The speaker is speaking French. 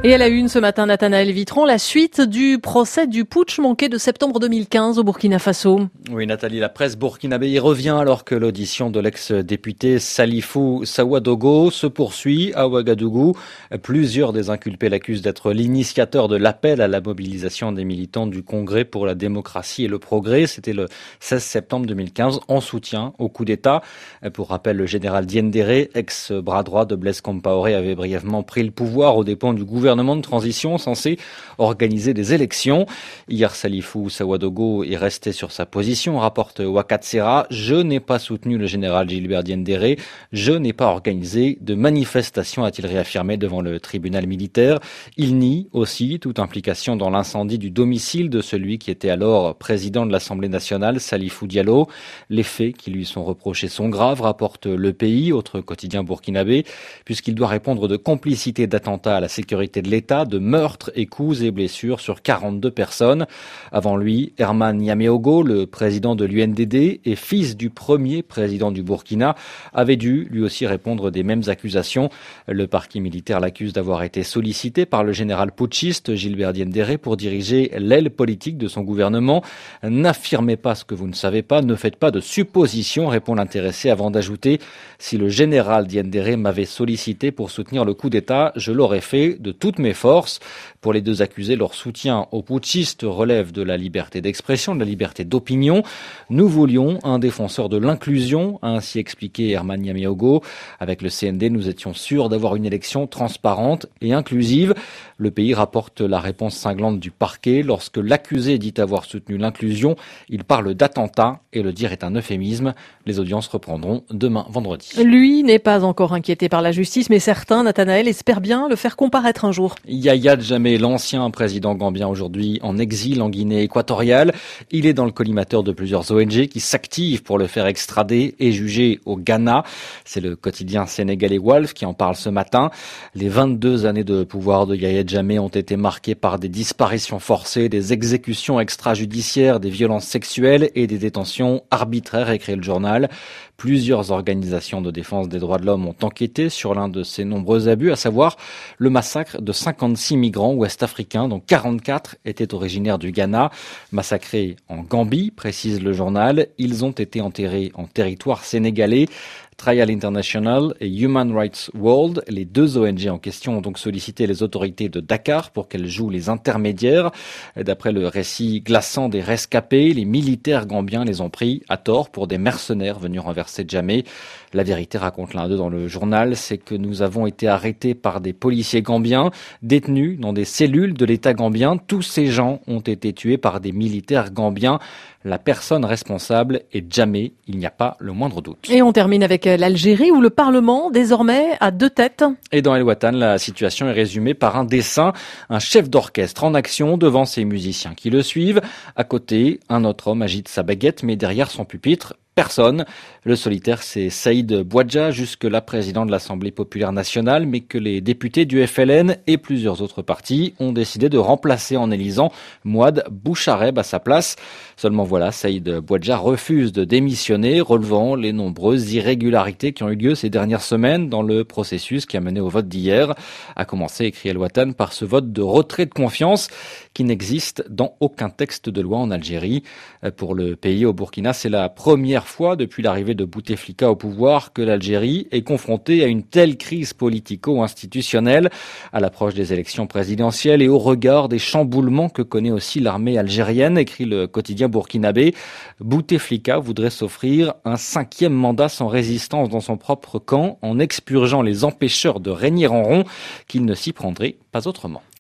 Et à la une ce matin, Nathanaël Vitron, la suite du procès du putsch manqué de septembre 2015 au Burkina Faso. Oui, Nathalie, la presse burkinabé y revient alors que l'audition de l'ex-député Salifou Sawadogo se poursuit à Ouagadougou. Plusieurs des inculpés l'accusent d'être l'initiateur de l'appel à la mobilisation des militants du Congrès pour la démocratie et le progrès. C'était le 16 septembre 2015 en soutien au coup d'État. Pour rappel, le général Diendéré, ex-bras droit de Blaise Compaoré, avait brièvement pris le pouvoir aux dépens du gouvernement de transition censé organiser des élections. Hier, Salifou Sawadogo est resté sur sa position, rapporte Wakatsera. Je n'ai pas soutenu le général Gilbert Diendéré. Je n'ai pas organisé de manifestation, a-t-il réaffirmé devant le tribunal militaire. Il nie aussi toute implication dans l'incendie du domicile de celui qui était alors président de l'Assemblée nationale, Salifou Diallo. Les faits qui lui sont reprochés sont graves, rapporte Le Pays, autre quotidien burkinabé, puisqu'il doit répondre de complicité d'attentats à la sécurité de l'État, de meurtres et coups et blessures sur 42 personnes. Avant lui, Herman Yameogo, le président de l'UNDD et fils du premier président du Burkina, avait dû lui aussi répondre des mêmes accusations. Le parquet militaire l'accuse d'avoir été sollicité par le général putschiste Gilbert Diendéré pour diriger l'aile politique de son gouvernement. N'affirmez pas ce que vous ne savez pas, ne faites pas de suppositions, répond l'intéressé avant d'ajouter: si le général Diendéré m'avait sollicité pour soutenir le coup d'État, je l'aurais fait de toutes mes forces. Pour les deux accusés, leur soutien aux putschistes relève de la liberté d'expression, de la liberté d'opinion. Nous voulions un défenseur de l'inclusion, a ainsi expliqué Herman Yameogo. Avec le CND, nous étions sûrs d'avoir une élection transparente et inclusive. Le Pays rapporte la réponse cinglante du parquet. Lorsque l'accusé dit avoir soutenu l'inclusion, il parle d'attentat et le dire est un euphémisme. Les audiences reprendront demain vendredi. Lui n'est pas encore inquiété par la justice, mais certains, Nathanaël, espèrent bien le faire comparaître un jour. Yahya Jammeh, l'ancien président gambien, aujourd'hui en exil en Guinée équatoriale. Il est dans le collimateur de plusieurs ONG qui s'activent pour le faire extrader et juger au Ghana. C'est le quotidien sénégalais Walf qui en parle ce matin. Les 22 années de pouvoir de Yahya Jammeh ont été marquées par des disparitions forcées, des exécutions extrajudiciaires, des violences sexuelles et des détentions arbitraires, écrit le journal. Plusieurs organisations de défense des droits de l'homme ont enquêté sur l'un de ces nombreux abus, à savoir le massacre de 56 migrants ouest-africains, dont 44 étaient originaires du Ghana. Massacrés en Gambie, précise le journal, ils ont été enterrés en territoire sénégalais. Trial International et Human Rights World, les deux ONG en question, ont donc sollicité les autorités de Dakar pour qu'elles jouent les intermédiaires. D'après le récit glaçant des rescapés, les militaires gambiens les ont pris à tort pour des mercenaires venus renverser Jammeh. La vérité, raconte l'un d'eux dans le journal, c'est que nous avons été arrêtés par des policiers gambiens, détenus dans des cellules de l'État gambien. Tous ces gens ont été tués par des militaires gambiens. La personne responsable est Jammeh, il n'y a pas le moindre doute. Et on termine avec l'Algérie où le Parlement, désormais, a deux têtes. Et dans El Watan, la situation est résumée par un dessin, un chef d'orchestre en action devant ses musiciens qui le suivent. À côté, un autre homme agite sa baguette, mais derrière son pupitre, personne. Le solitaire, c'est Saïd Bouadja, jusque-là président de l'Assemblée populaire nationale, mais que les députés du FLN et plusieurs autres partis ont décidé de remplacer en élisant Mouad Bouchareb à sa place. Seulement voilà, Saïd Bouadja refuse de démissionner, relevant les nombreuses irrégularités qui ont eu lieu ces dernières semaines dans le processus qui a mené au vote d'hier. A commencer, écrit El Watan, par ce vote de retrait de confiance qui n'existe dans aucun texte de loi en Algérie. Pour le pays, au Burkina, c'est la première fois depuis l'arrivée de Bouteflika au pouvoir que l'Algérie est confrontée à une telle crise politico-institutionnelle à l'approche des élections présidentielles et au regard des chamboulements que connaît aussi l'armée algérienne, écrit le quotidien burkinabé. Bouteflika voudrait s'offrir un 5e mandat sans résistance dans son propre camp en expurgeant les empêcheurs de régner en rond, qu'il ne s'y prendrait pas autrement.